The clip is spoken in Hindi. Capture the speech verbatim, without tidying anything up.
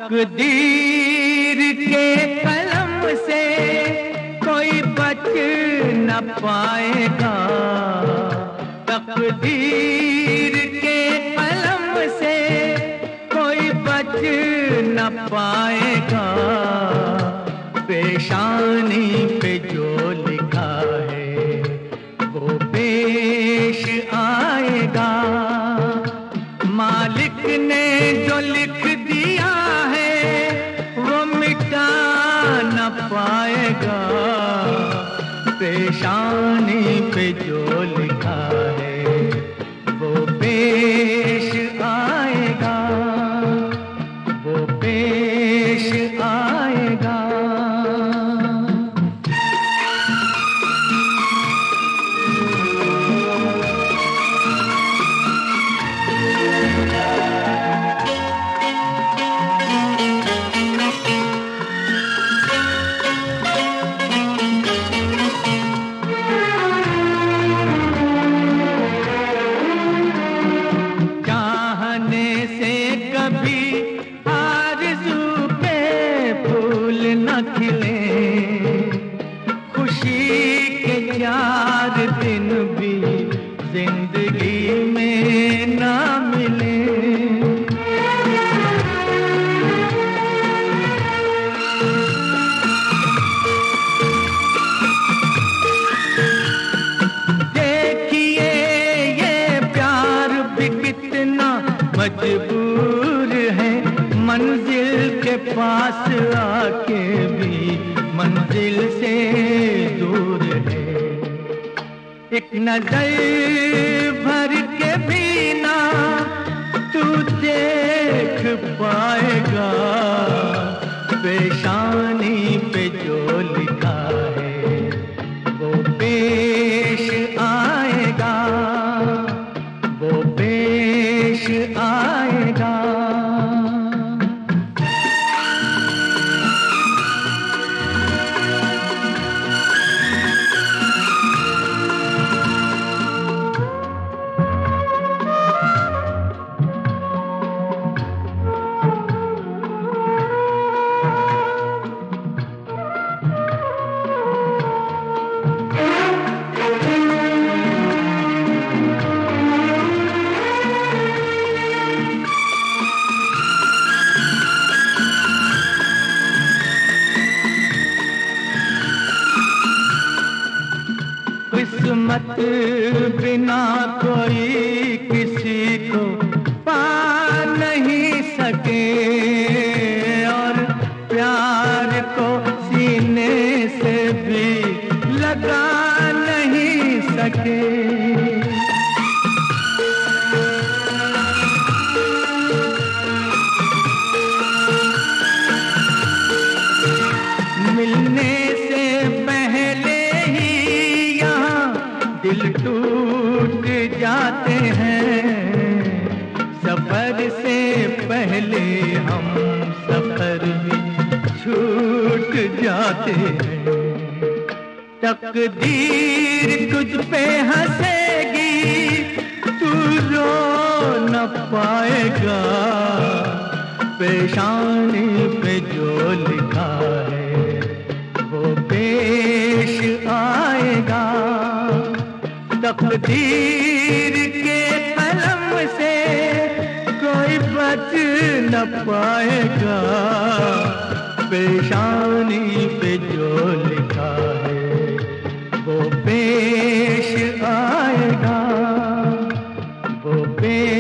तकदीर के कलम से कोई बच न पाएगा। तकदीर के कलम से कोई बच न पाएगा। पेशानी पे जो लिखा है वो पेश आएगा। मालिक ने जो लिख दिया है वो मिटा न पाएगा। पेशानी पे जो लिखा है वो पेश आएगा, वो पेश आएगा। चार दिन भी जिंदगी में ना मिले। देखिए ये प्यार भी कितना मजबूर है। मंजिल के पास आके भी मंजिल से दूर है। एक नजर भर के भी ना तू देख पाएगा। पेशानी पे जो लिखा है वो पेश आएगा, वो पेश आएगा। किस्मत बिना कोई किसी को पा नहीं सके और प्यार को सीने से भी लगा नहीं सके। मिलने से पहले दिल टूट जाते हैं। सफर से पहले हम सफर भी छूट जाते हैं। तकदीर तुझ पे हंसेगी तू रो न पाएगा। पेशानी पे जो लिखा है वो पेश आएगा। तकदीर के कलम से कोई बच न पाएगा। पेशानी पे जो लिखा है वो पेश आएगा, वो पेश